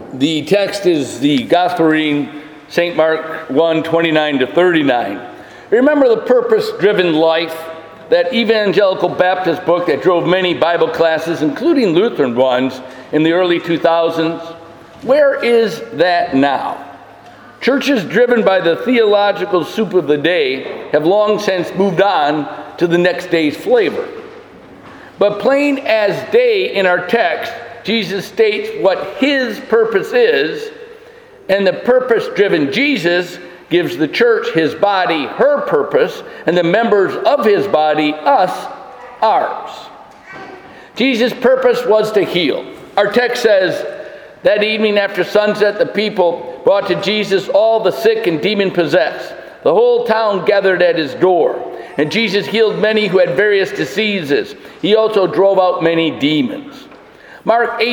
The text is the Gospel reading, St. Mark 1:29-39. Remember the purpose-driven life, that evangelical Baptist book that drove many Bible classes, including Lutheran ones, in the early 2000s? Where is that now? Churches driven by the theological soup of the day have long since moved on to the next day's flavor. But plain as day in our text, Jesus states what his purpose is, and the purpose-driven Jesus gives the church, his body, her purpose, and the members of his body, us, ours. Jesus' purpose was to heal. Our text says, that evening after sunset, the people brought to Jesus all the sick and demon-possessed. The whole town gathered at his door, and Jesus healed many who had various diseases. He also drove out many demons. Matthew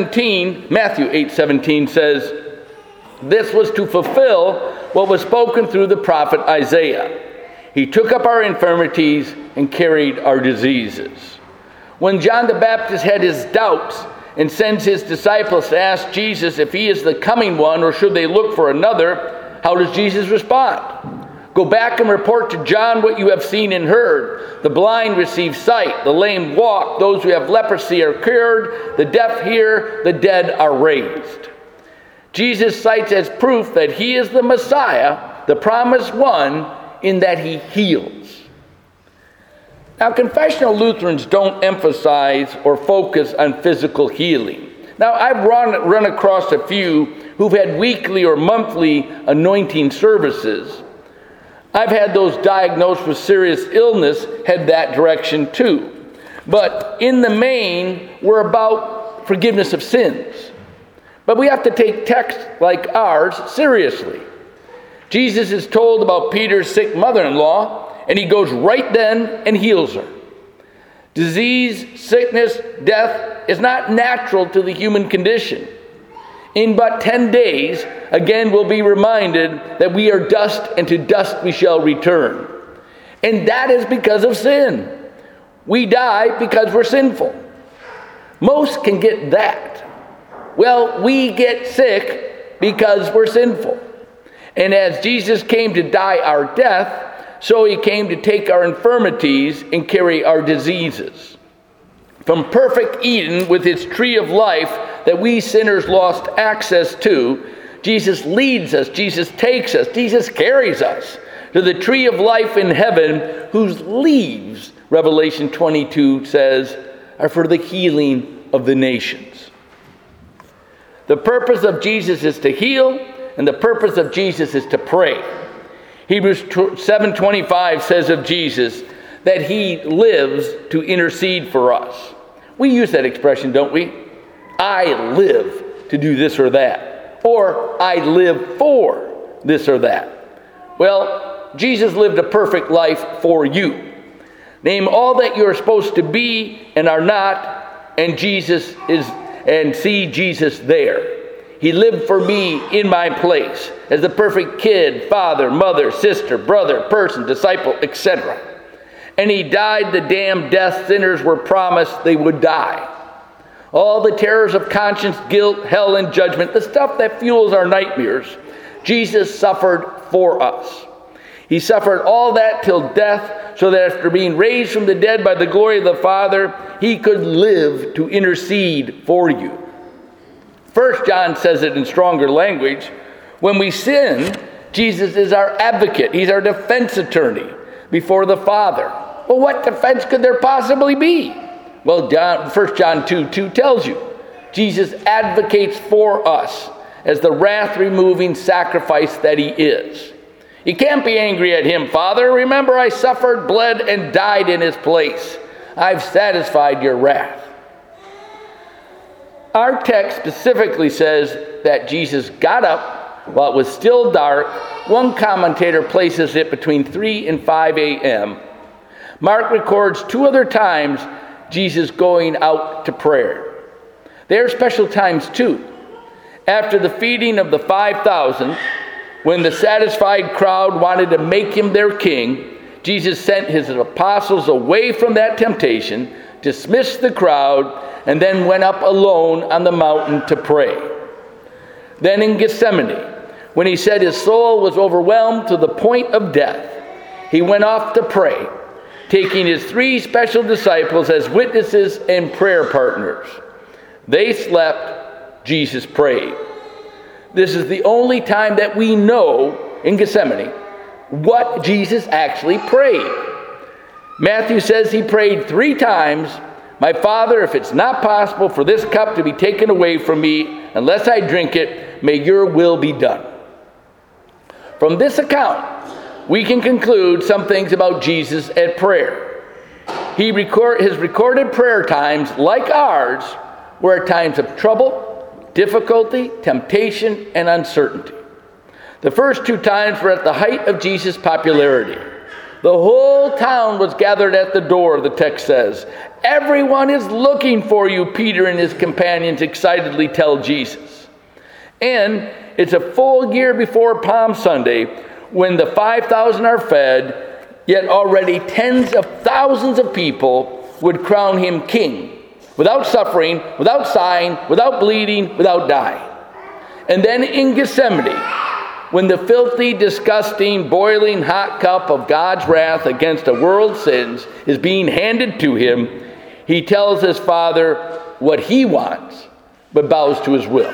8:17 says, this was to fulfill what was spoken through the prophet Isaiah. He took up our infirmities and carried our diseases. When John the Baptist had his doubts and sends his disciples to ask Jesus if he is the coming one or should they look for another, how does Jesus respond? Go back and report to John what you have seen and heard. The blind receive sight, the lame walk, those who have leprosy are cured, the deaf hear, the dead are raised. Jesus cites as proof that he is the Messiah, the promised one, in that he heals. Now, confessional Lutherans don't emphasize or focus on physical healing. Now, I've run across a few who've had weekly or monthly anointing services. I've had those diagnosed with serious illness head that direction too. But in the main, we're about forgiveness of sins. But we have to take texts like ours seriously. Jesus is told about Peter's sick mother-in-law, and he goes right then and heals her. Disease, sickness, death is not natural to the human condition. In but 10 days, again we'll be reminded that we are dust, and to dust we shall return. And that is because of sin. We die because we're sinful. Most can get that. Well, we get sick because we're sinful. And as Jesus came to die our death, so he came to take our infirmities and carry our diseases. From perfect Eden with its tree of life that we sinners lost access to, Jesus leads us, Jesus takes us, Jesus carries us to the tree of life in heaven, whose leaves, Revelation 22 says, are for the healing of the nations. The purpose of Jesus is to heal, and the purpose of Jesus is to pray. Hebrews 7:25 says of Jesus that he lives to intercede for us. We use that expression, don't we? I live to do this or that. Or I live for this or that. Well, Jesus lived a perfect life for you. Name all that you're supposed to be and are not, and see Jesus there. He lived for me in my place as the perfect kid, father, mother, sister, brother, person, disciple, etc. And he died the damn death sinners were promised they would die. All the terrors of conscience, guilt, hell, and judgment, the stuff that fuels our nightmares, Jesus suffered for us. He suffered all that till death, so that after being raised from the dead by the glory of the Father, he could live to intercede for you. 1 John says it in stronger language. When we sin, Jesus is our advocate. He's our defense attorney before the Father. Well, what defense could there possibly be? Well, 1 John 2:2 tells you. Jesus advocates for us as the wrath-removing sacrifice that he is. You can't be angry at him, Father. Remember, I suffered, bled, and died in his place. I've satisfied your wrath. Our text specifically says that Jesus got up while it was still dark. One commentator places it between 3 and 5 a.m. Mark records 2 other times Jesus going out to prayer. They are special times too. After the feeding of the 5,000, when the satisfied crowd wanted to make him their king, Jesus sent his apostles away from that temptation, dismissed the crowd, and then went up alone on the mountain to pray. Then in Gethsemane, when he said his soul was overwhelmed to the point of death, he went off to pray, taking his 3 special disciples as witnesses and prayer partners. They slept, Jesus prayed. This is the only time that we know in Gethsemane what Jesus actually prayed. Matthew says he prayed 3 times, "My Father, if it's not possible for this cup to be taken away from me unless I drink it, may your will be done." From this account, we can conclude some things about Jesus at prayer. His recorded prayer times, like ours, were at times of trouble, difficulty, temptation, and uncertainty. The first 2 times were at the height of Jesus' popularity. The whole town was gathered at the door, the text says. "Everyone is looking for you," Peter and his companions excitedly tell Jesus. And it's a full year before Palm Sunday when the 5,000 are fed, yet already tens of thousands of people would crown him king, without suffering, without sighing, without bleeding, without dying. And then in Gethsemane, when the filthy, disgusting, boiling hot cup of God's wrath against the world's sins is being handed to him, he tells his Father what he wants, but bows to his will.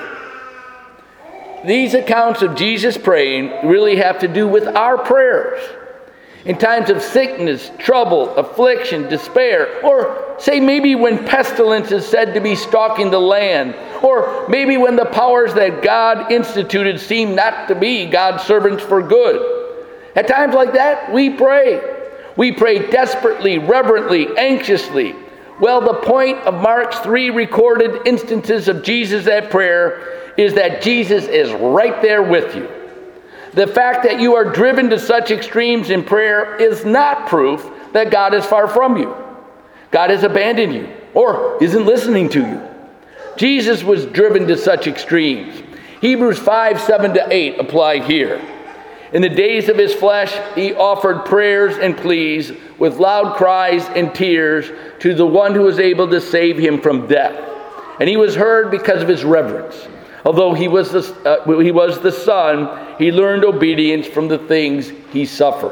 These accounts of Jesus praying really have to do with our prayers. In times of sickness, trouble, affliction, despair, or say maybe when pestilence is said to be stalking the land, or maybe when the powers that God instituted seem not to be God's servants for good. At times like that, we pray. We pray desperately, reverently, anxiously. Well, the point of Mark's 3 recorded instances of Jesus at prayer is that Jesus is right there with you. The fact that you are driven to such extremes in prayer is not proof that God is far from you. God has abandoned you or isn't listening to you. Jesus was driven to such extremes. Hebrews 5:7-8 apply here. In the days of his flesh, he offered prayers and pleas with loud cries and tears to the one who was able to save him from death. And he was heard because of his reverence. Although he was the Son, he learned obedience from the things he suffered.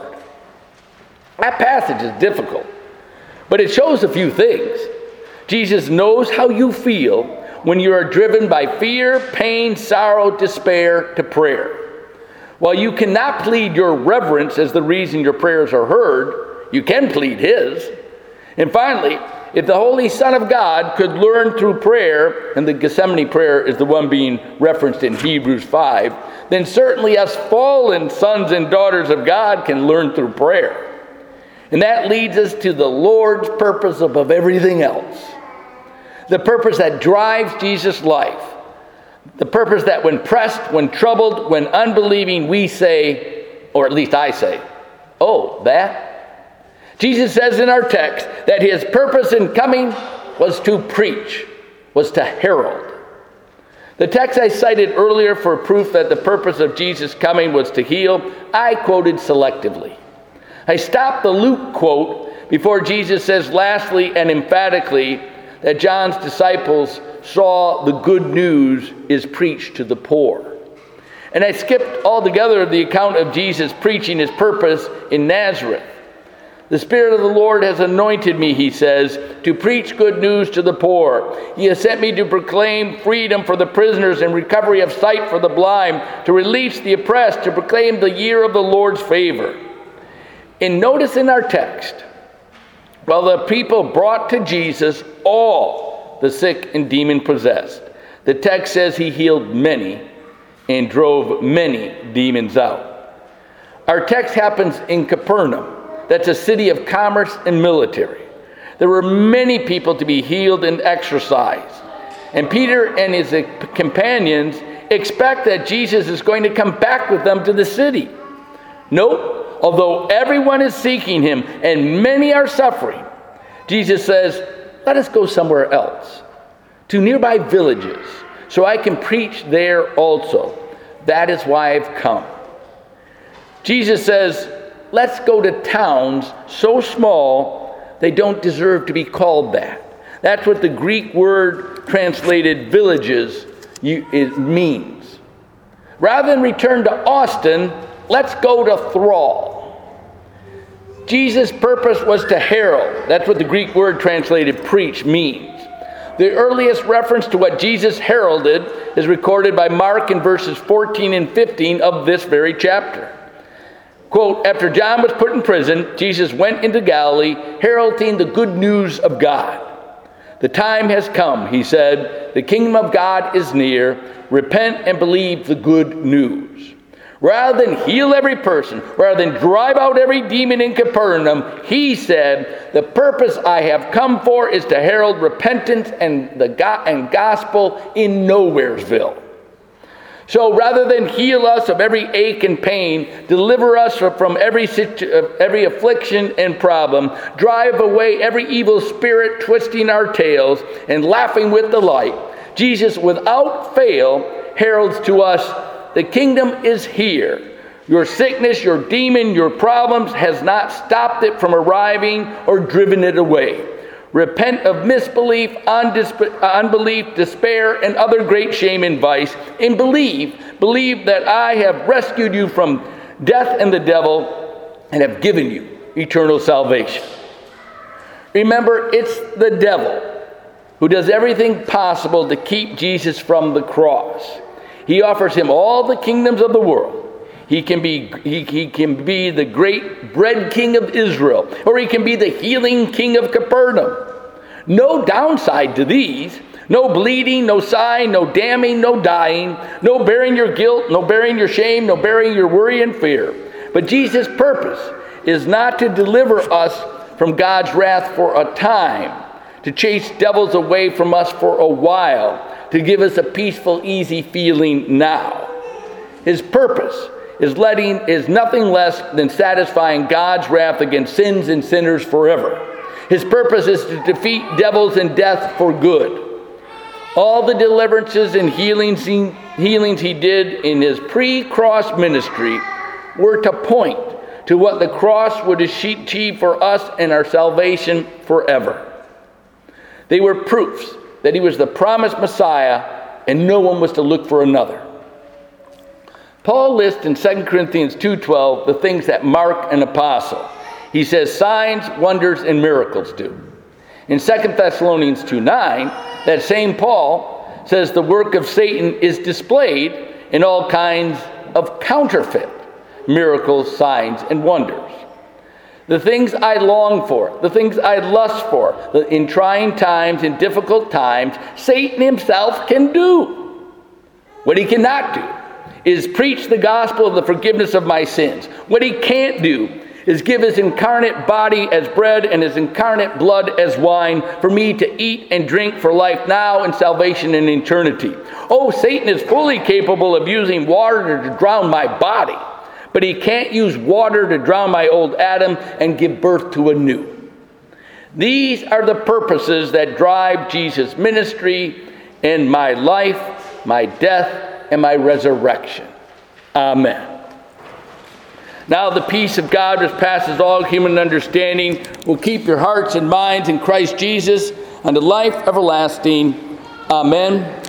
That passage is difficult, but it shows a few things. Jesus knows how you feel when you are driven by fear, pain, sorrow, despair to prayer. While you cannot plead your reverence as the reason your prayers are heard, you can plead his. And finally, if the Holy Son of God could learn through prayer, and the Gethsemane prayer is the one being referenced in Hebrews 5, then certainly us fallen sons and daughters of God can learn through prayer. And that leads us to the Lord's purpose above everything else. The purpose that drives Jesus' life. The purpose that when pressed, when troubled, when unbelieving, we say, or at least I say, "Oh, that?" Jesus says in our text that his purpose in coming was to preach, was to herald. The text I cited earlier for proof that the purpose of Jesus' coming was to heal, I quoted selectively. I stopped the Luke quote before Jesus says lastly and emphatically that John's disciples saw the good news is preached to the poor. And I skipped altogether the account of Jesus preaching his purpose in Nazareth. The Spirit of the Lord has anointed me, he says, to preach good news to the poor. He has sent me to proclaim freedom for the prisoners and recovery of sight for the blind, to release the oppressed, to proclaim the year of the Lord's favor. And notice in our text, while the people brought to Jesus all the sick and demon-possessed, the text says he healed many and drove many demons out. Our text happens in Capernaum. That's a city of commerce and military. There were many people to be healed and exorcised. And Peter and his companions expect that Jesus is going to come back with them to the city. Nope, although everyone is seeking him and many are suffering, Jesus says, let us go somewhere else, to nearby villages, so I can preach there also. That is why I've come. Jesus says, let's go to towns so small they don't deserve to be called that. That's what the Greek word translated villages it means. Rather than return to Austin, let's go to Thrall. Jesus' purpose was to herald. That's what the Greek word translated preach means. The earliest reference to what Jesus heralded is recorded by Mark in verses 14 and 15 of this very chapter. Quote, after John was put in prison, Jesus went into Galilee, heralding the good news of God. The time has come, he said. The kingdom of God is near. Repent and believe the good news. Rather than heal every person, rather than drive out every demon in Capernaum, he said, the purpose I have come for is to herald repentance and gospel in Nowheresville. So rather than heal us of every ache and pain, deliver us from every affliction and problem, drive away every evil spirit twisting our tails and laughing with delight, Jesus without fail heralds to us, the kingdom is here. Your sickness, your demon, your problems has not stopped it from arriving or driven it away. Repent of misbelief, unbelief, despair, and other great shame and vice, and believe that I have rescued you from death and the devil and have given you eternal salvation. Remember, it's the devil who does everything possible to keep Jesus from the cross. He offers him all the kingdoms of the world. He can be the great bread king of Israel, or he can be the healing king of Capernaum. No downside to these. No bleeding, no sighing, no damning, no dying, no bearing your guilt, no bearing your shame, no bearing your worry and fear. But Jesus' purpose is not to deliver us from God's wrath for a time, to chase devils away from us for a while, to give us a peaceful, easy feeling now. His purpose is nothing less than satisfying God's wrath against sins and sinners forever. His purpose is to defeat devils and death for good. All the deliverances and healings he did in his pre-cross ministry were to point to what the cross would achieve for us and our salvation forever. They were proofs that he was the promised Messiah and no one was to look for another. Paul lists in 2 Corinthians 2:12 the things that mark an apostle. He says signs, wonders, and miracles do. In 2 Thessalonians 2:9, that same Paul says the work of Satan is displayed in all kinds of counterfeit miracles, signs, and wonders. The things I long for, the things I lust for, in trying times, in difficult times, Satan himself can do. What he cannot do is preach the gospel of the forgiveness of my sins. What he can't do is give his incarnate body as bread and his incarnate blood as wine for me to eat and drink for life now and salvation in eternity. Oh, Satan is fully capable of using water to drown my body, but he can't use water to drown my old Adam and give birth to a new. These are the purposes that drive Jesus' ministry and my life, my death, and my resurrection. Amen. Now the peace of God, which passes all human understanding, will keep your hearts and minds in Christ Jesus unto life everlasting. Amen.